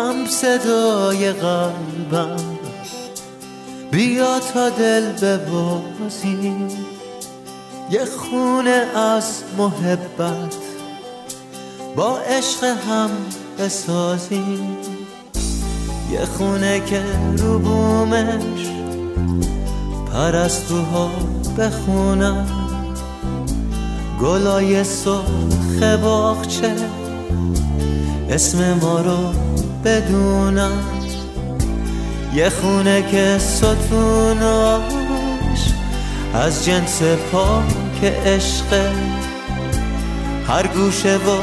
هم صدای قلبم، بیا تا دل ببازیم، یه خونه از محبت با عشق هم بسازیم، یه خونه که رو بومش پرستوها بخونن، گلای سرخ باغچه اسم ما رو بدونن، یه خونه که ستوناش از جنس پاک عشقه، هر گوشه و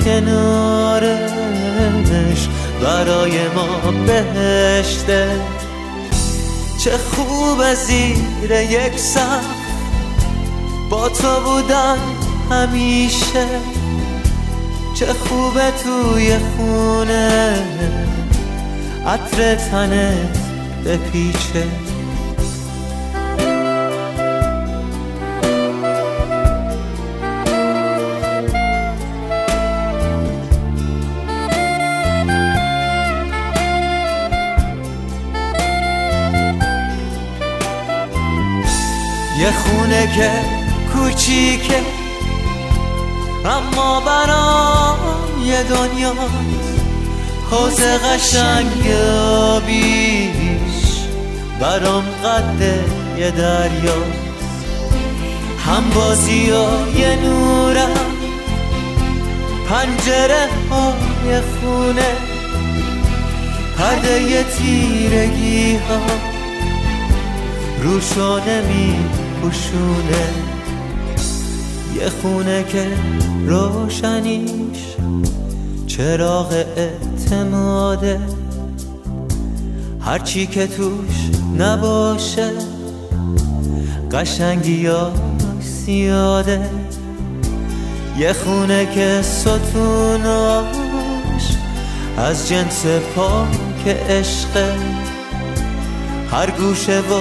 کنارش برای ما بهشته. چه خوب زیر یک سقف با تو بودن همیشه، چه خوبه توی خونه عطر تنت بپیچه. یه خونه که کوچیکه اما برام یه دنیاست، حوض قشنگ آبیش برام قد یه دریاست، هم بازی های نورم پنجره های خونه، پرده ی تیرگی ها روشانه می پوشونه، یه خونه که روشنیش چراغ اعتماده، هرچی که توش نباشه قشنگی ها زیاده، یه خونه که ستوناش از جنس پاک عشقه، هر گوشه و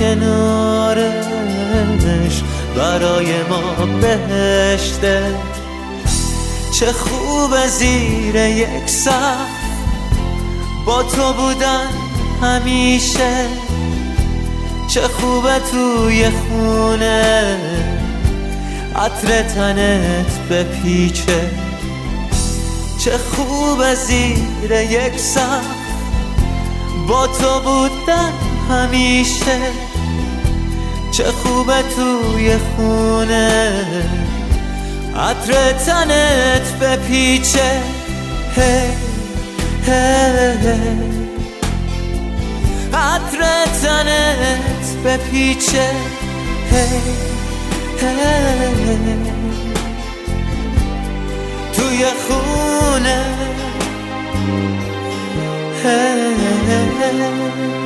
کنارش برای ما بهشته. چه خوب زیر یک سقف با تو بودن همیشه، چه خوبه توی خونه عطر تنت بپیچه، چه خوب زیر یک سقف با تو بودن همیشه، چه خوبه توی خونه عطر تنت بپیچه. هی هی عطر تنت بپیچه، هی هی توی خونه. هی